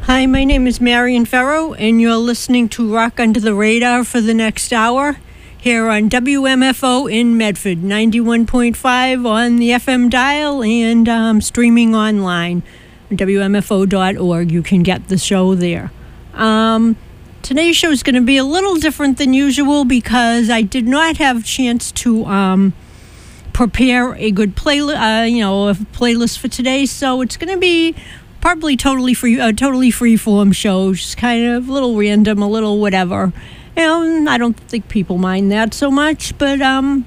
Hi, my name is Marion Farrow, and you're listening to Rock Under the Radar for the next hour here on WMFO in Medford, 91.5 on the FM dial and streaming online, WMFO.org. You can get the show there. Today's show is going to be a little different than usual because I did not have a chance to prepare a good playlist for today, so it's going to be probably totally free form show, just kind of a little random, a little whatever. I don't think people mind that so much, but I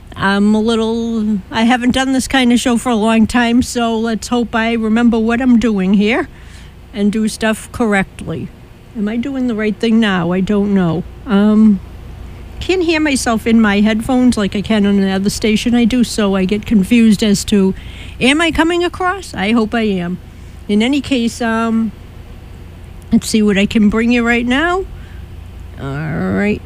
haven't done this kind of show for a long time, so let's hope I remember what I'm doing here and do stuff correctly. Am I doing the right thing now? I don't know. Can't hear myself in my headphones like I can on another station I do, so I get confused as to, am I coming across? I hope I am. In any case, let's see what I can bring you right now. All right.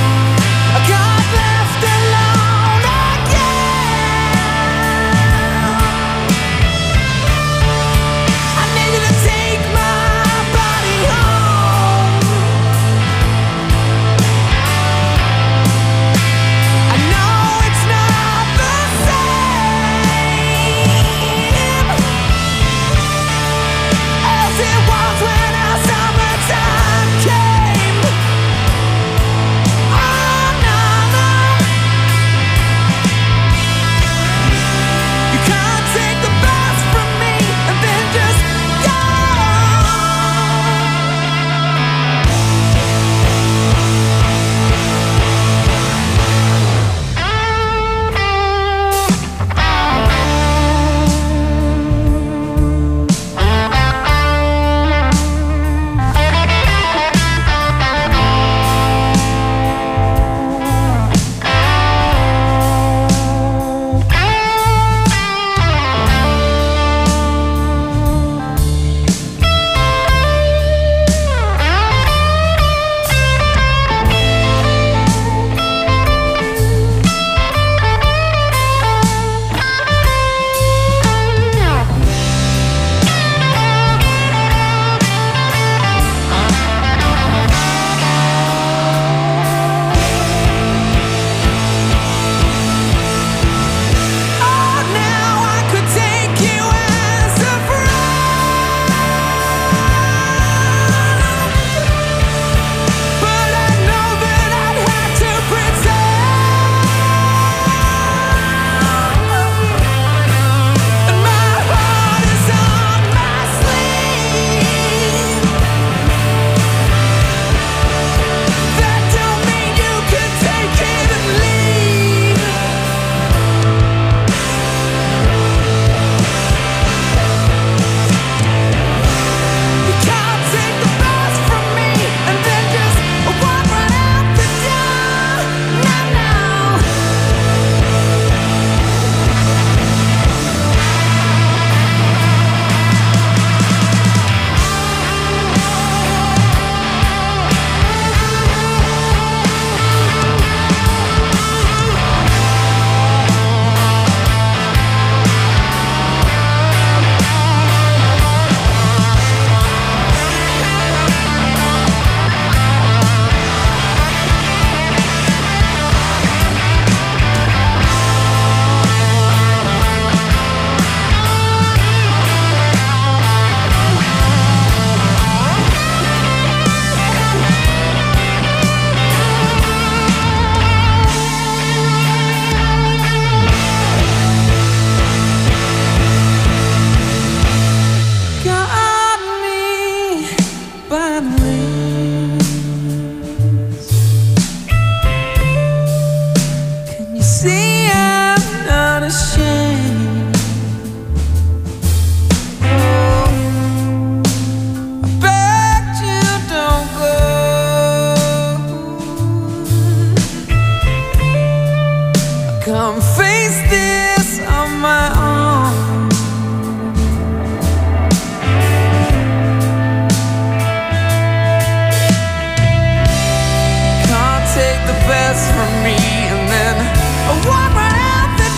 I got left alone again. see I'm not ashamed. Oh, I beg you don't go. Come face this on my own. Can't take the best from me, and then I walk right out the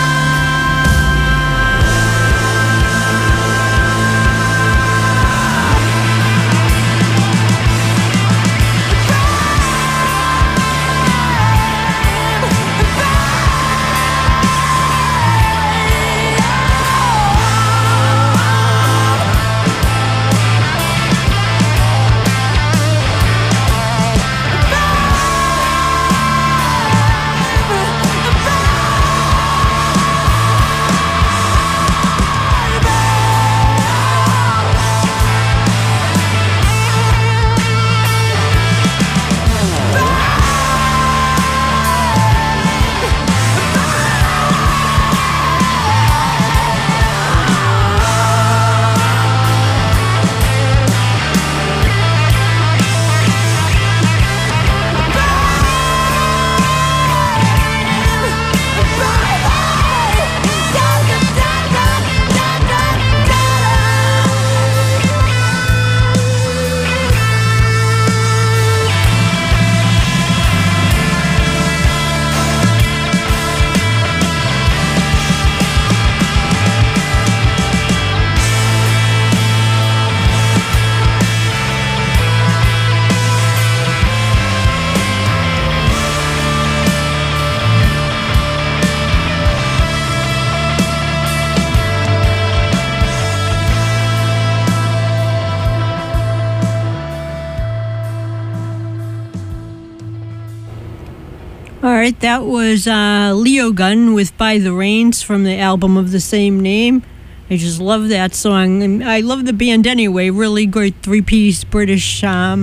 All right, that was Leo Gunn with By the Rains from the album of the same name. I just love that song. And I love the band anyway. Really great three-piece British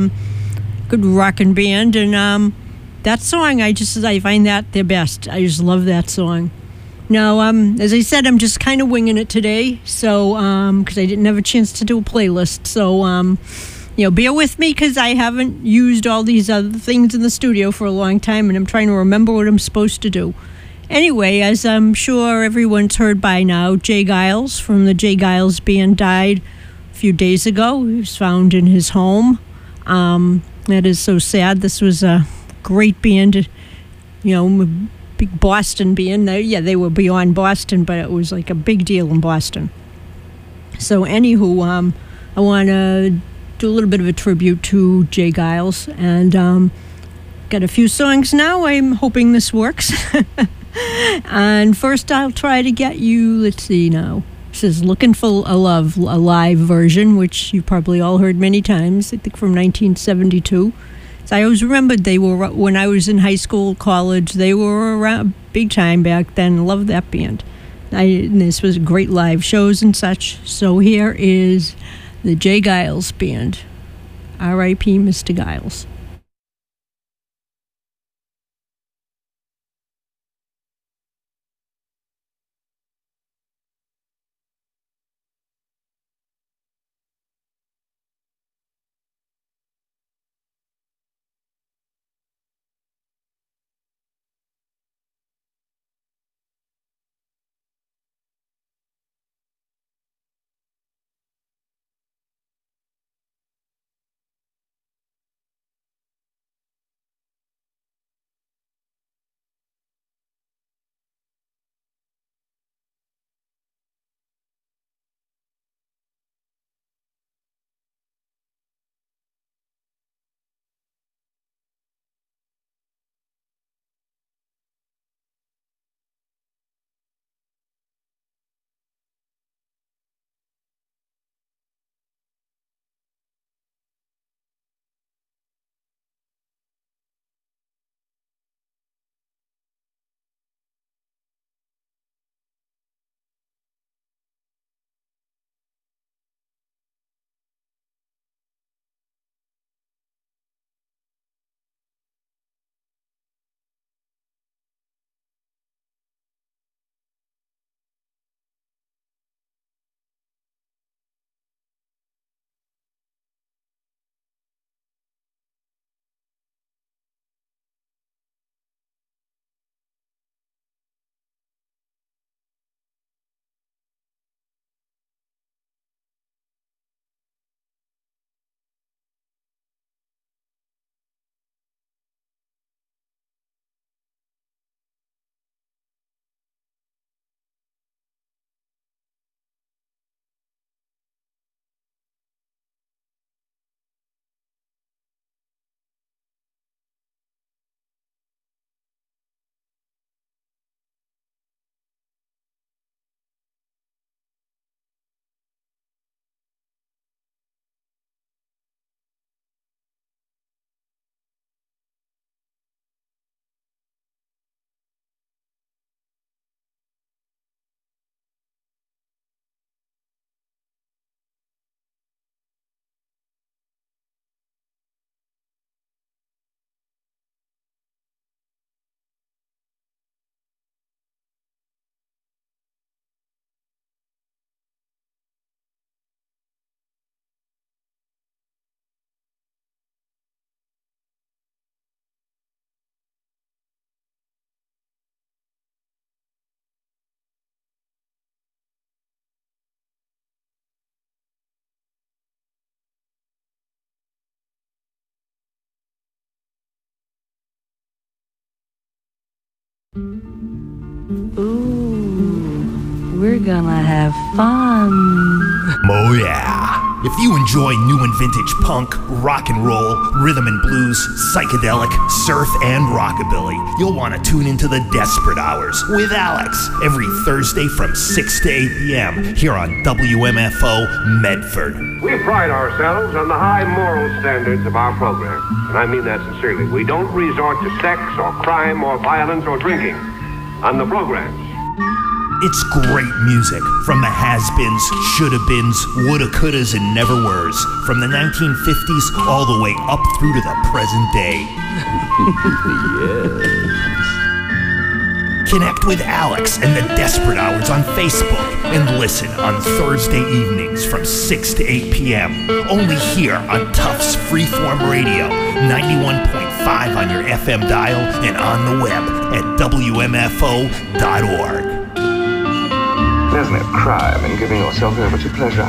good rockin' band. And that song, I find that their best. I just love that song. Now, as I said, I'm just kind of winging it today. So, because I didn't have a chance to do a playlist. So, bear with me because I haven't used all these other things in the studio for a long time, and I'm trying to remember what I'm supposed to do. Anyway, as I'm sure everyone's heard by now, Jay Giles from the Jay Giles Band died a few days ago. He was found in his home. That is so sad. This was a great band, big Boston band. They were beyond Boston, but it was like a big deal in Boston. So anywho, I want to do a little bit of a tribute to Jay Giles, and got a few songs now. I'm hoping this works. And first I'll try to get you, let's see now. This is Looking for a Love, a live version, which you've probably all heard many times, I think from 1972. So I always remembered they were, when I was in high school, college, they were around big time back then. Love that band. This was great live shows and such. So here is the Jay Giles Band. R.I.P. Mr. Giles. Ooh, we're gonna have fun. Oh yeah. If you enjoy new and vintage punk, rock and roll, rhythm and blues, psychedelic, surf, and rockabilly, you'll want to tune into the Desperate Hours with Alex every Thursday from 6 to 8 p.m. here on WMFO Medford. We pride ourselves on the high moral standards of our program, and I mean that sincerely. We don't resort to sex or crime or violence or drinking on the programs. It's great music from the has-beens, shoulda-beens, woulda, couldas, and never-weres, from the 1950s all the way up through to the present day. Yes. Connect with Alex and the Desperate Hours on Facebook and listen on Thursday evenings from 6 to 8 p.m. Only here on Tufts Freeform Radio, 91.5 on your FM dial and on the web at WMFO.org. There's no crime in giving yourself over to pleasure.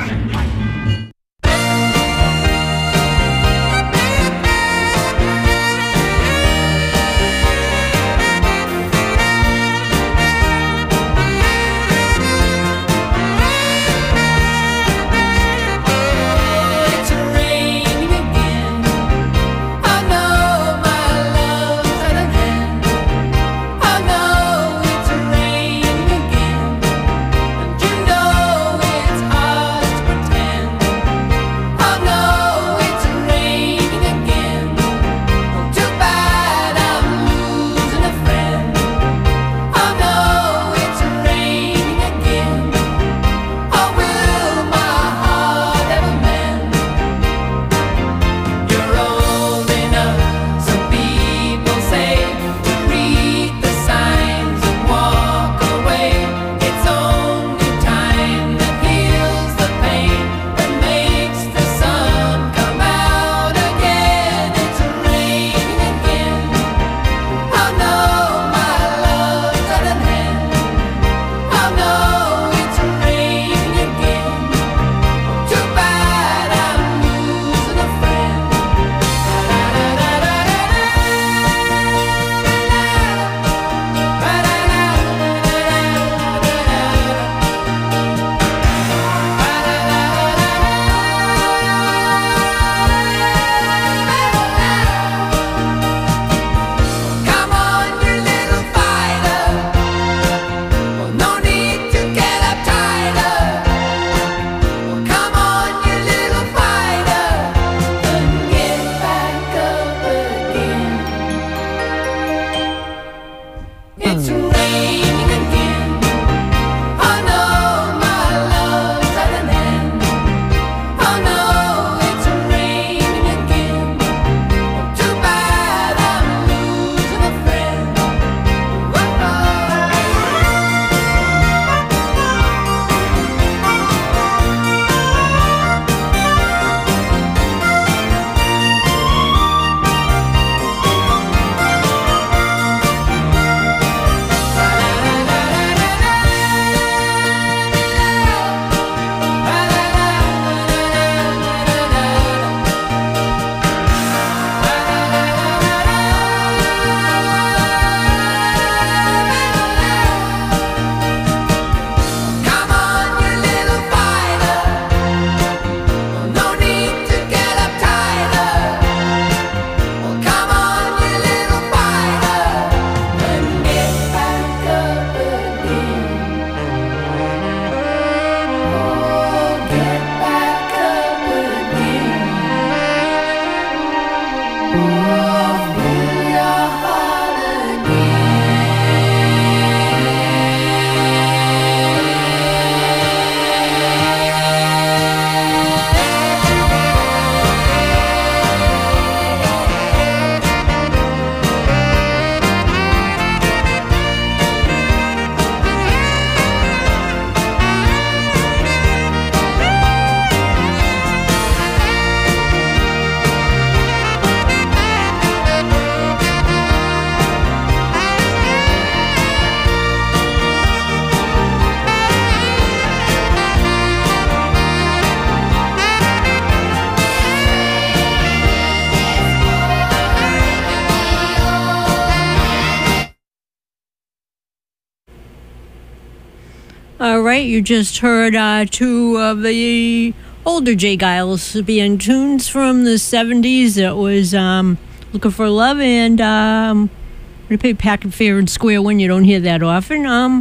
All right, you just heard two of the older J. Geils band tunes from the 70s. It was Looking for Love and I'm going to play Packet Fair and Square One. You don't hear that often.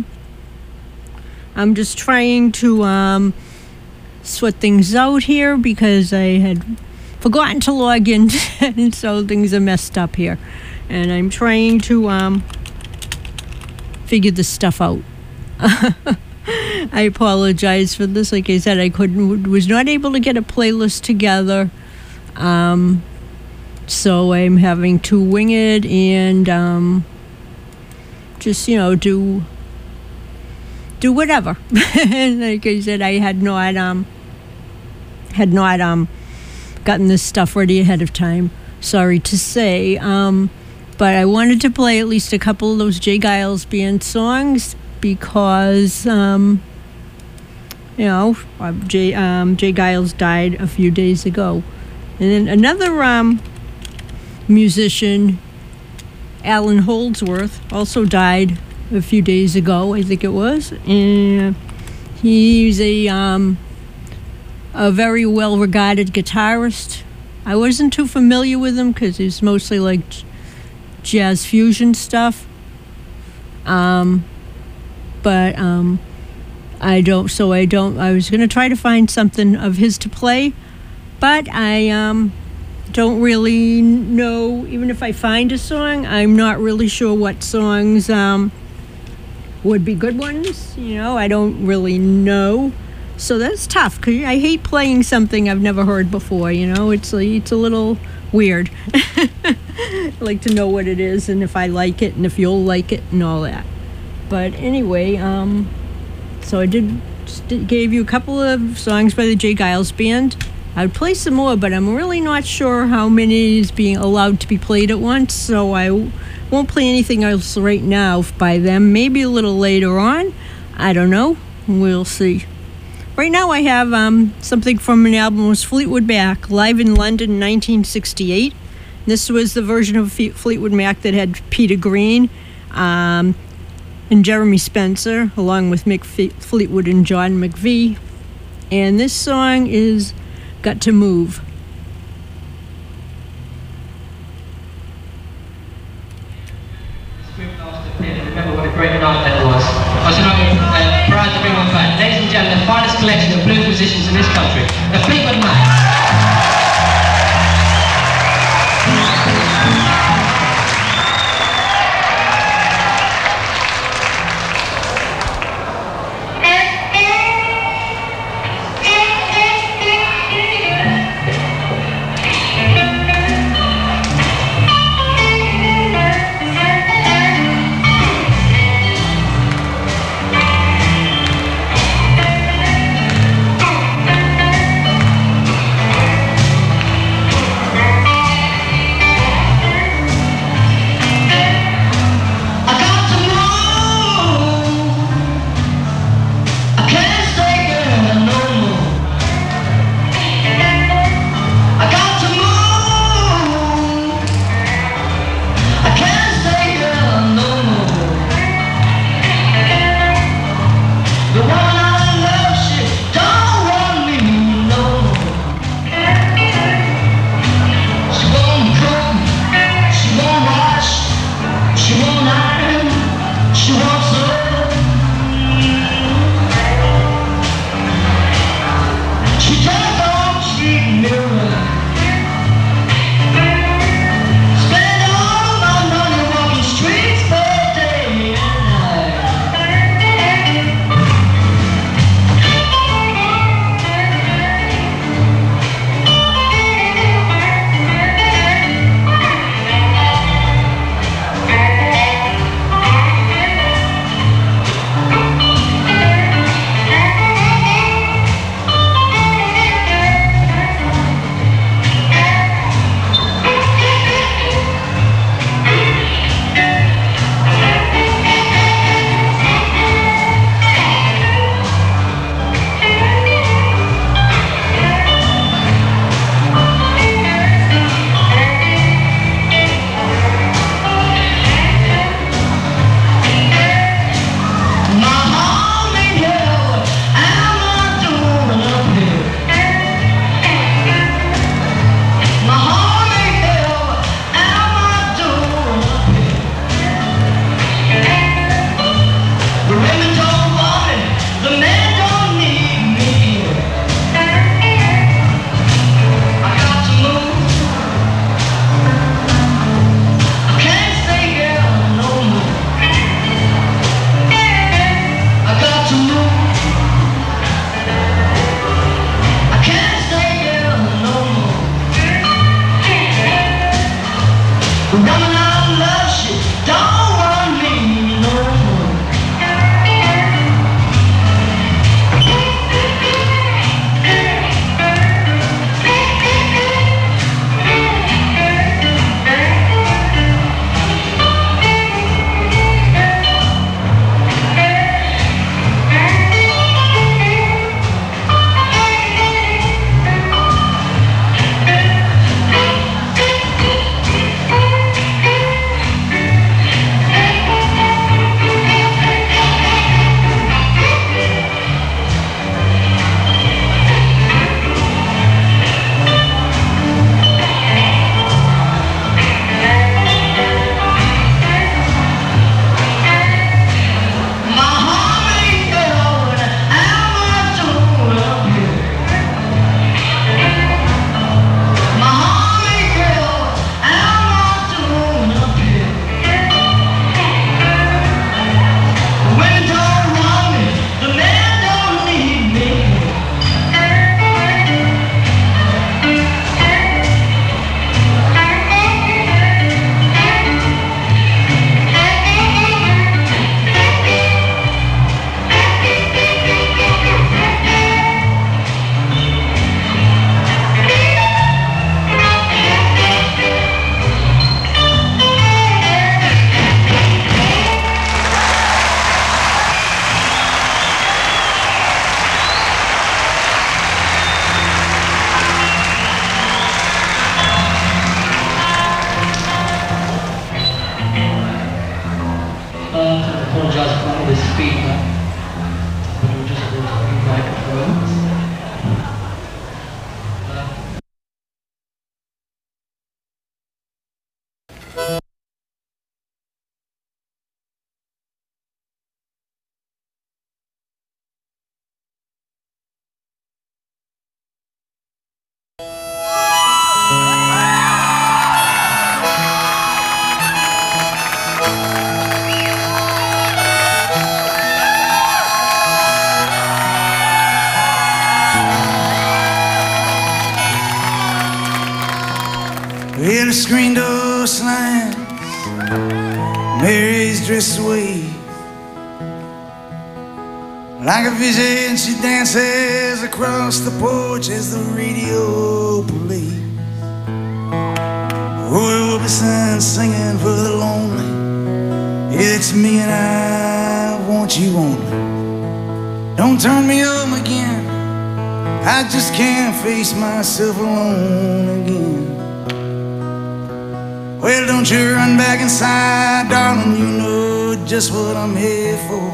I'm just trying to sort things out here because I had forgotten to log in, and so things are messed up here. And I'm trying to figure this stuff out. I apologize for this. Like I said, was not able to get a playlist together. So I'm having to wing it and just, do whatever. Like I said, I had not gotten this stuff ready ahead of time. Sorry to say. But I wanted to play at least a couple of those J. Geils band songs because, J. Geils died a few days ago. And then another musician, Alan Holdsworth, also died a few days ago, I think it was. And he's a very well-regarded guitarist. I wasn't too familiar with him because he's mostly like jazz fusion stuff. I was going to try to find something of his to play, but I don't really know. Even if I find a song, I'm not really sure what songs would be good ones. I don't really know. So that's tough, because I hate playing something I've never heard before, It's a little weird. I like to know what it is and if I like it and if you'll like it and all that. But anyway, so I gave you a couple of songs by the J. Geils Band. I would play some more, but I'm really not sure how many is being allowed to be played at once, so I won't play anything else right now by them. Maybe a little later on. I don't know. We'll see. Right now I have something from an album. It was Fleetwood Mac, live in London in 1968. This was the version of Fleetwood Mac that had Peter Green and Jeremy Spencer, along with Mick Fleetwood and John McVie. And this song is Got to Move. Remember what a great night that was. I was proud to bring one back. Ladies and gentlemen, the finest collection of blues musicians in this country, the Fleetwood Mac. realise from all this feedback, but it will just cause feedback at the moment. Well, the screen door slams, Mary's dress waves. Like a vision, she dances across the porch as the radio plays. Oh, will be singing for the lonely. It's me and I want you only. Don't turn me home again, I just can't face myself alone again. Well, don't you run back inside, darling, you know just what I'm here for.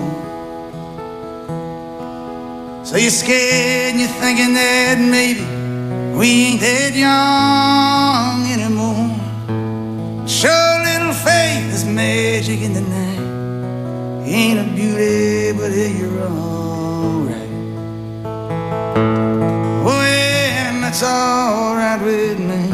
So you're scared and you're thinking that maybe we ain't that young anymore. Show little faith, there's magic in the night. Ain't a beauty, but here you're alright. Oh yeah, and that's alright with me.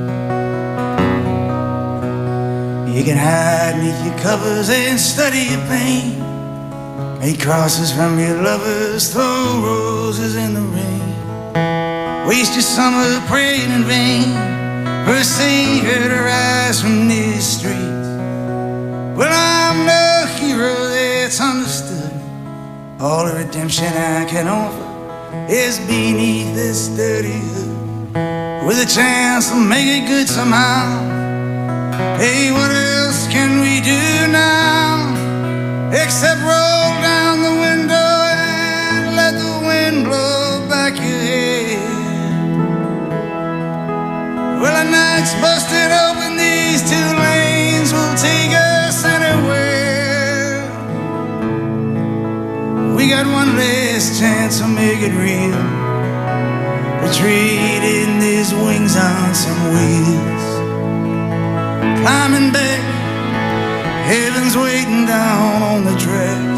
You can hide beneath your covers and study your pain. Make crosses from your lovers, throw roses in the rain. Waste your summer praying in vain for a savior to rise from these streets. Well, I'm no hero that's understood. All the redemption I can offer is beneath this dirty hood, with a chance to make it good somehow. Hey, what else can we do now except roll down the window and let the wind blow back your head? Well, the night's busted open, these two lanes will take us anywhere. We got one last chance to make it real, to trade in these wings on some wheels. Climbing back, heaven's waiting down on the tracks.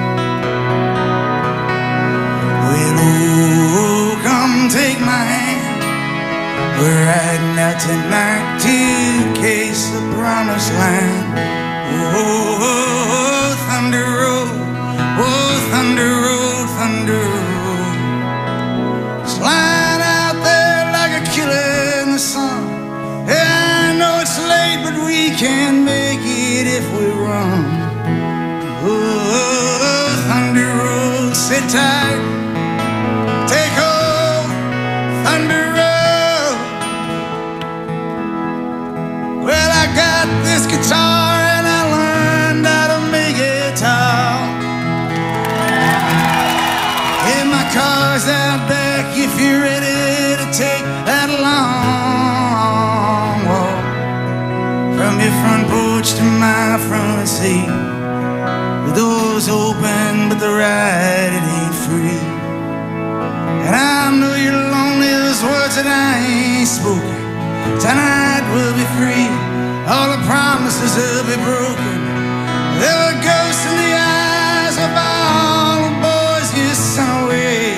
Well, oh, come take my hand, we're riding out tonight to case the promised land. Oh, oh, oh, thunder road, oh, thunder road, thunder road. Slide out there like a killer in the sun. Yeah, I know it's late, but we can make it if we run. Oh, thunder road, sit tight, take hold, thunder road. Well, I got this guitar and I learned how to make it talk. And my car's out back if you're ready to take that long walk. From your front porch to my front seat, the door's open, but the ride, it ain't free. And I know you're lonely, those words that I ain't spoken. Tonight we'll be free, all the promises will be broken. There were ghosts in the eyes of all the boys you sent away.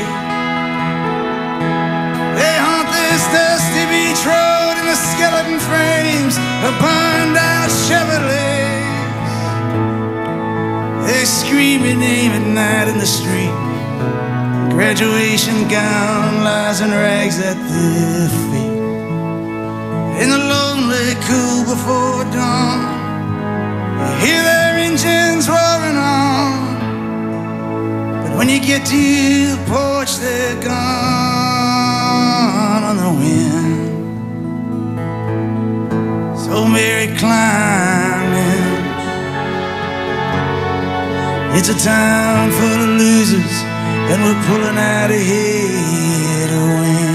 They haunt this dusty beach road in the skeleton frames of burned out Chevrolets. They scream your name at night in the street. Graduation gown lies in rags at their feet. In the lonely cool before dawn, you hear their engines roaring on. But when you get to the porch, they're gone on the wind. So Mary climbing, it's a town full of losers, and we're pulling out of here to win.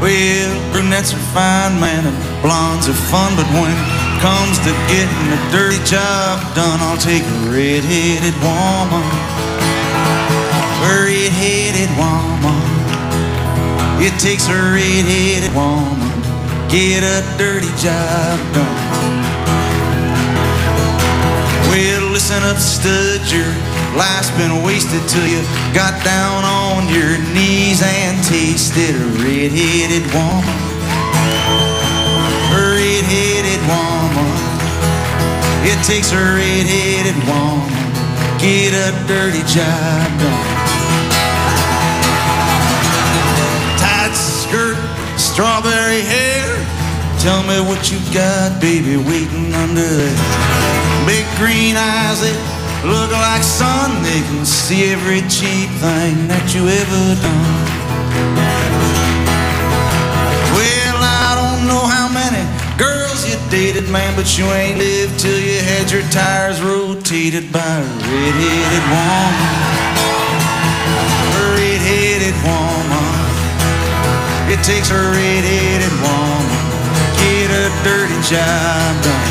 Well, brunettes are fine, man, and blondes are fun, but when it comes to getting a dirty job done, I'll take a red-headed woman. A red-headed woman. It takes a red-headed woman to get a dirty job done. Well, listen up, stud, your life's been wasted till you got down on your knees and tasted a red-headed woman. A red-headed woman. It takes a red-headed woman to get a dirty job done. Tight skirt, strawberry hair. Tell me what you got, baby, waiting under there. Big green eyes that look like sun. They can see every cheap thing that you ever done. Well, I don't know how many girls you dated, man, but you ain't lived till you had your tires rotated by a red-headed woman. A red-headed woman. It takes a red-headed woman to get a dirty job done.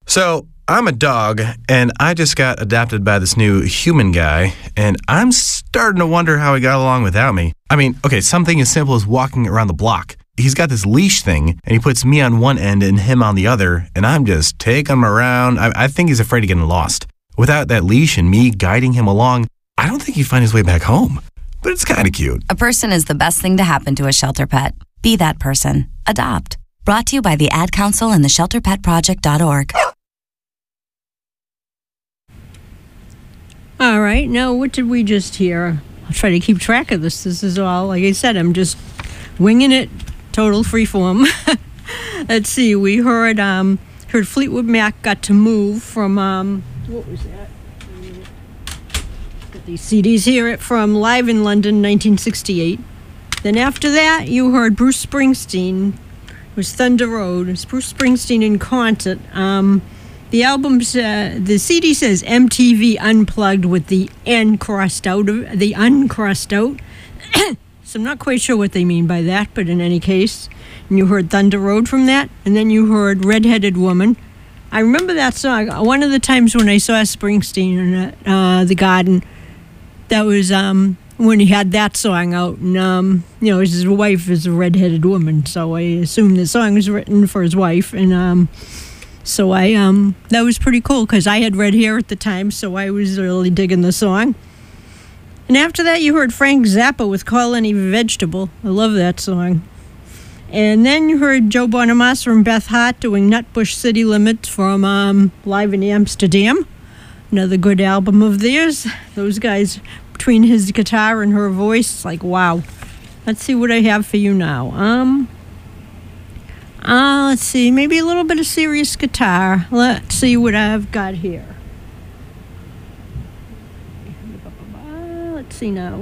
So, I'm a dog, and I just got adopted by this new human guy, and I'm starting to wonder how he got along without me. I mean, okay, something as simple as walking around the block. He's got this leash thing, and he puts me on one end and him on the other, and I'm just taking him around. I think he's afraid of getting lost. Without that leash and me guiding him along, I don't think he'd find his way back home. But it's kind of cute. A person is the best thing to happen to a shelter pet. Be that person. Adopt. Brought to you by the Ad Council and the ShelterPetProject.org. All right, now what did we just hear? I'll try to keep track of this. This is all, like I said, I'm just winging it, total freeform. Let's see, we heard Fleetwood Mac Got to Move from, what was that? Got these CDs here from Live in London, 1968. Then after that, you heard Bruce Springsteen. It was Thunder Road. It's Bruce Springsteen in concert. The album's, the CD says MTV Unplugged with the N crossed out, the uncrossed out. So I'm not quite sure what they mean by that, but in any case, and you heard Thunder Road from that, and then you heard Redheaded Woman. I remember that song. One of the times when I saw Springsteen in the Garden, that was when he had that song out, and his wife is a redheaded woman, so I assume the song was written for his wife, and so that was pretty cool because I had red hair at the time, so I was really digging the song. And after that, you heard Frank Zappa with Call Any Vegetable. I love that song. And then you heard Joe Bonamassa and Beth Hart doing Nutbush City Limits from Live in Amsterdam. Another good album of theirs. Those guys, between his guitar and her voice, like, wow. Let's see what I have for you now. Let's see, maybe a little bit of serious guitar. Let's see what I've got here. Let's see now.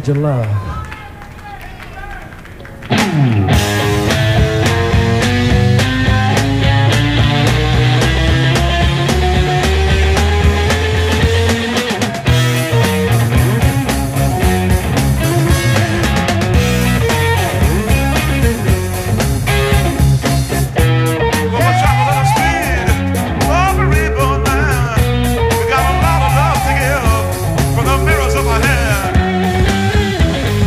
Your love. From the mirrors of my head.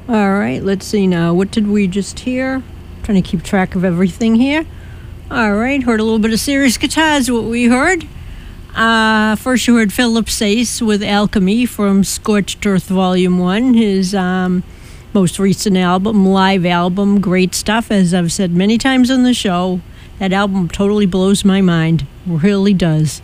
All right, let's see now. What did we just hear? Trying to keep track of everything here. All right, heard a little bit of serious guitars, what we heard. First you heard Philip Sace with Alchemy from Scorched Earth Volume 1, his most recent album, live album, great stuff. As I've said many times on the show, that album totally blows my mind, really does.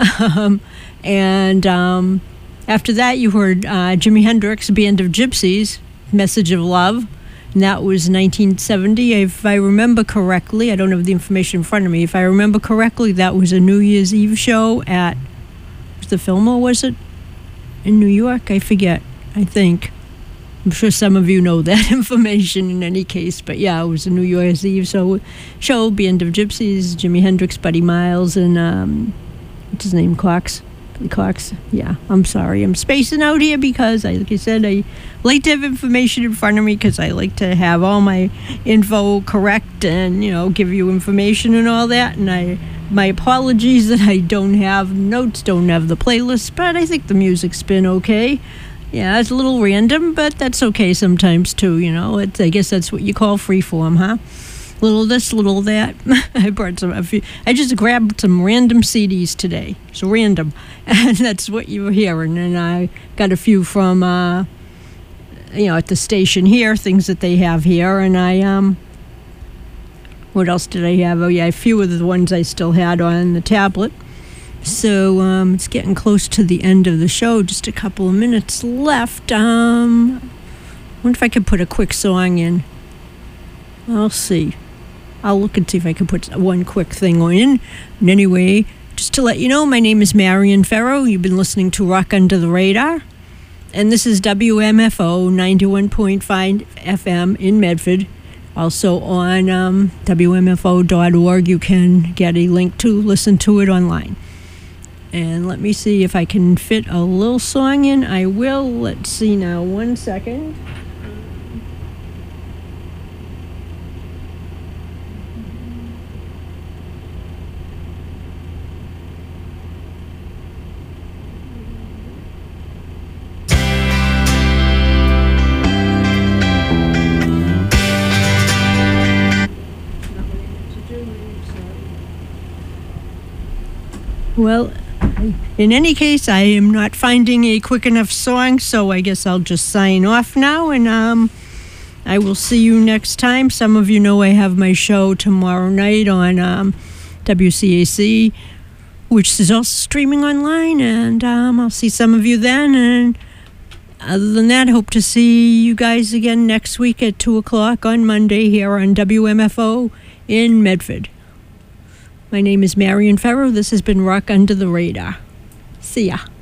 And after that you heard Jimi Hendrix, Band of Gypsies, Message of Love. And that was 1970, if I remember correctly. I don't have the information in front of me. If I remember correctly, that was a New Year's Eve show at, was the Fillmore, was it? In New York? I forget, I think. I'm sure some of you know that information in any case. But yeah, it was a New Year's Eve show, Band of Gypsies, Jimi Hendrix, Buddy Miles, and what's his name, Cox? Cox. Yeah, I'm sorry. I'm spacing out here because, like I said, I like to have information in front of me because I like to have all my info correct and, give you information and all that. And my apologies that I don't have notes, don't have the playlist, but I think the music's been okay. Yeah, it's a little random, but that's okay sometimes too, I guess that's what you call freeform, huh? Little this, little that. I just grabbed some random CDs today. So random. And that's what you were hearing. And I got a few from, at the station here, things that they have here. And what else did I have? Oh, yeah, a few of the ones I still had on the tablet. So it's getting close to the end of the show. Just a couple of minutes left. I wonder if I could put a quick song in. I'll see. I'll look and see if I can put one quick thing in. And anyway, just to let you know, my name is Marion Farrow. You've been listening to Rock Under the Radar. And this is WMFO 91.5 FM in Medford. Also on WMFO.org, you can get a link to listen to it online. And let me see if I can fit a little song in. I will. Let's see now. 1 second. Well, in any case, I am not finding a quick enough song, so I guess I'll just sign off now, and I will see you next time. Some of you know I have my show tomorrow night on WCAC, which is also streaming online, and I'll see some of you then. And other than that, hope to see you guys again next week at 2 o'clock on Monday here on WMFO in Medford. My name is Marion Farrow. This has been Rock Under the Radar. See ya.